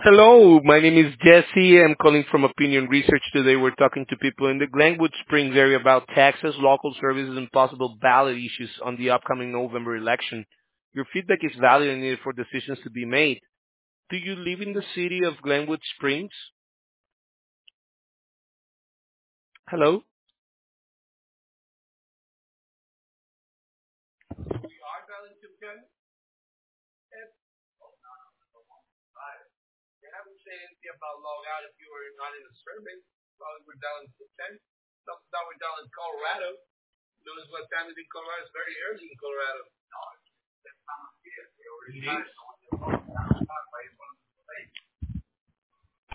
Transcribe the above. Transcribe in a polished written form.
Hello, my name is Jesse. I'm calling from Opinion Research today. We're talking to people in the Glenwood Springs area about taxes, local services, and possible ballot issues on the upcoming November election. Your feedback is valued and needed for decisions to be made. Do you live in the city of Glenwood Springs? Hello?